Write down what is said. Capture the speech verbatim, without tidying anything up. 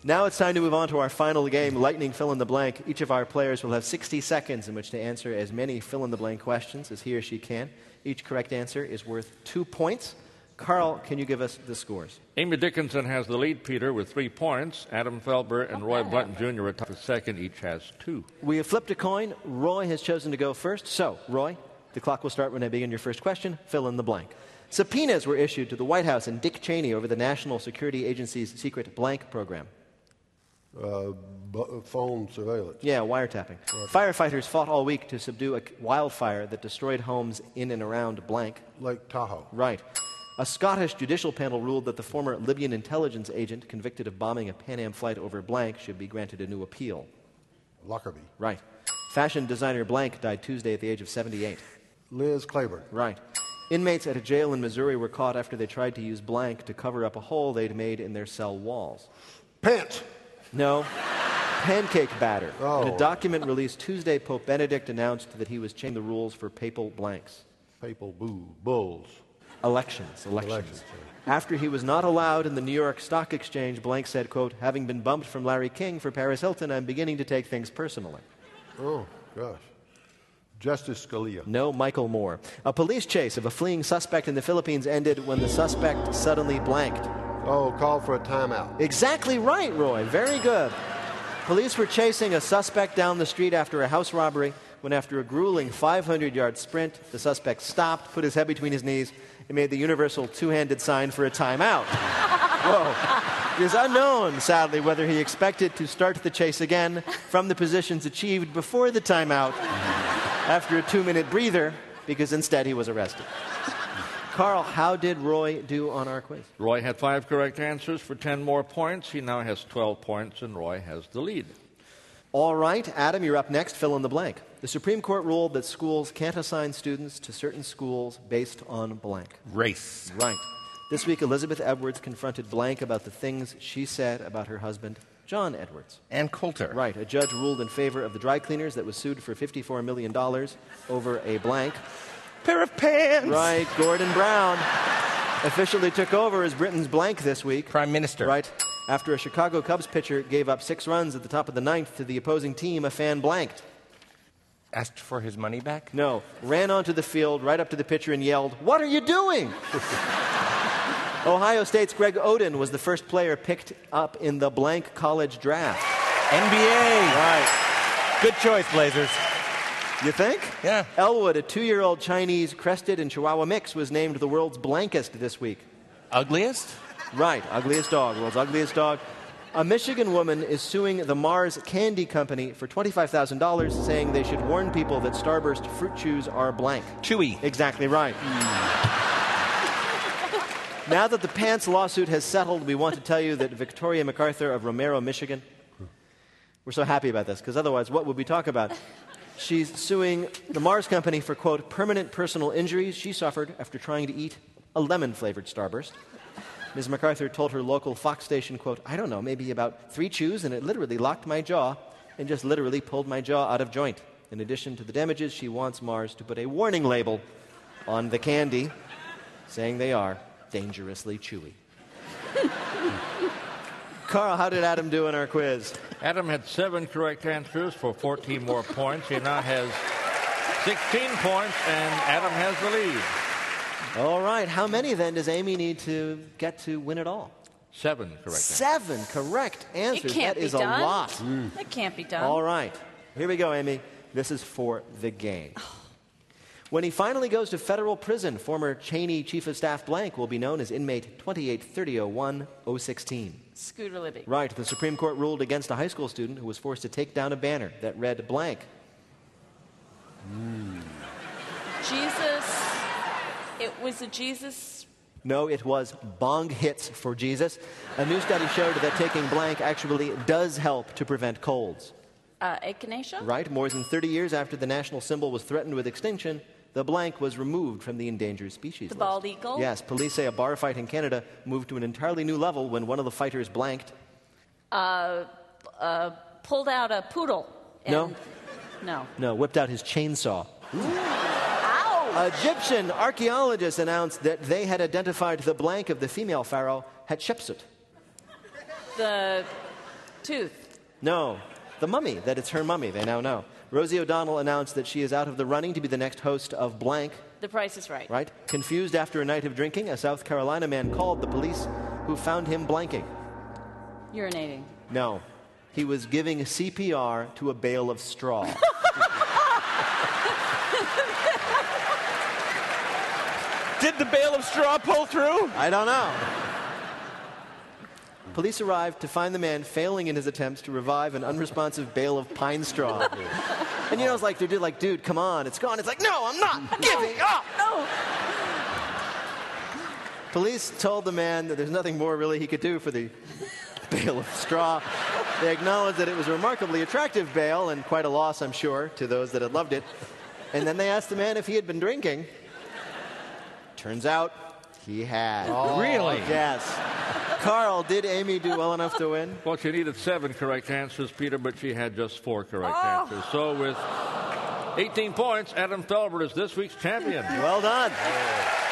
Now it's time to move on to our final game, Lightning Fill in the Blank. Each of our players will have sixty seconds in which to answer as many fill-in-the-blank questions as he or she can. Each correct answer is worth two points. Carl, can you give us the scores? Amy Dickinson has the lead, Peter, with three points. Adam Felber and Roy Blunt Junior are tied for second. Each has two. We have flipped a coin. Roy has chosen to go first. So, Roy, the clock will start when I begin your first question. Fill in the blank. Subpoenas were issued to the White House and Dick Cheney over the National Security Agency's secret blank program. Uh, bu- phone surveillance. Yeah, wiretapping. Firefighters fought all week to subdue a wildfire that destroyed homes in and around blank. Lake Tahoe. Right. A Scottish judicial panel ruled that the former Libyan intelligence agent convicted of bombing a Pan Am flight over blank should be granted a new appeal. Lockerbie. Right. Fashion designer blank died Tuesday at the age of seventy-eight. Liz Claiborne. Right. Inmates at a jail in Missouri were caught after they tried to use blank to cover up a hole they'd made in their cell walls. Pants. No. Pancake batter. Oh. In a document released Tuesday, Pope Benedict announced that he was changing the rules for papal blanks. Papal boo. Bulls. Elections. Elections. Elections. After he was not allowed in the New York Stock Exchange, blank said, quote, having been bumped from Larry King for Paris Hilton, I'm beginning to take things personally. Oh, gosh. Justice Scalia. No, Michael Moore. A police chase of a fleeing suspect in the Philippines ended when the suspect suddenly blanked. Oh, call for a timeout. Exactly right, Roy. Very good. Police were chasing a suspect down the street after a house robbery when, after a grueling five hundred yard sprint, the suspect stopped, put his head between his knees, and made the universal two-handed sign for a timeout. Whoa. It is unknown, sadly, whether he expected to start the chase again from the positions achieved before the timeout after a two-minute breather, because instead he was arrested. Carl, how did Roy do on our quiz? Roy had five correct answers for ten more points. He now has twelve points, and Roy has the lead. All right, Adam, you're up next. Fill in the blank. The Supreme Court ruled that schools can't assign students to certain schools based on blank. Race. Right. This week, Elizabeth Edwards confronted blank about the things she said about her husband, John Edwards. Ann Coulter. Right. A judge ruled in favor of the dry cleaners that was sued for fifty-four million dollars over a blank. Pair of pants. Right. Gordon Brown officially took over as Britain's blank this week. Prime Minister. Right. After a Chicago Cubs pitcher gave up six runs at the top of the ninth to the opposing team, a fan blanked. Asked for his money back? No. Ran onto the field right up to the pitcher and yelled, "What are you doing?" Ohio State's Greg Oden was the first player picked up in the blank college draft. N B A. Right. Good choice, Blazers. You think? Yeah. Elwood, a two-year-old Chinese crested and Chihuahua mix, was named the world's blankest this week. Ugliest? Right. Ugliest dog. World's ugliest dog. A Michigan woman is suing the Mars Candy Company for twenty-five thousand dollars, saying they should warn people that Starburst fruit chews are blank. Chewy. Exactly right. Now that the pants lawsuit has settled, we want to tell you that Victoria MacArthur of Romero, Michigan, we're so happy about this, because otherwise what would we talk about? She's suing the Mars Company for, quote, permanent personal injuries she suffered after trying to eat a lemon-flavored Starburst. Miz MacArthur told her local Fox station, quote, I don't know, maybe about three chews, and it literally locked my jaw and just literally pulled my jaw out of joint. In addition to the damages, she wants Mars to put a warning label on the candy saying they are dangerously chewy. Carl, how did Adam do in our quiz? Adam had seven correct answers for fourteen more points. He now has sixteen points, and Adam has the lead. All right. How many, then, does Amy need to get to win it all? Seven correct Seven answers. correct answers. It can't that be is done. a lot. Mm. That can't be done. All right. Here we go, Amy. This is for the game. When he finally goes to federal prison, former Cheney Chief of Staff blank will be known as inmate twenty-eight thirty oh one oh sixteen. Scooter Libby. Right. The Supreme Court ruled against a high school student who was forced to take down a banner that read blank. Mm. Jesus. It was a Jesus. No, it was bong hits for Jesus. A new study showed that taking blank actually does help to prevent colds. Uh, echinacea? Right. More than thirty years after the national symbol was threatened with extinction, the blank was removed from the endangered species The list. bald eagle? Yes. Police say a bar fight in Canada moved to an entirely new level when one of the fighters blanked. Uh, uh, pulled out a poodle. And No. No. No, whipped out his chainsaw. Ow! Egyptian archaeologists announced that they had identified the blank of the female pharaoh Hatshepsut. The Tooth. No. The Mummy, that it's her mummy, they now know. Rosie O'Donnell announced that she is out of the running to be the next host of Blank. The Price is Right. Right? Confused after a night of drinking, a South Carolina man called the police who found him blanking. Urinating. No. He was giving C P R to a bale of straw. Did the bale of straw pull through? I don't know. Police arrived to find the man failing in his attempts to revive an unresponsive bale of pine straw. And you know, it's like, they're like, dude, come on, it's gone. It's like, no, I'm not giving up. No. Police told the man that there's nothing more really he could do for the bale of straw. They acknowledged that it was a remarkably attractive bale and quite a loss, I'm sure, to those that had loved it. And then they asked the man if he had been drinking. Turns out he had. Oh, really? Yes. Carl, did Amy do well enough to win? Well, she needed seven correct answers, Peter, but she had just four correct Oh. answers. So with eighteen points, Adam Felber is this week's champion. Well done.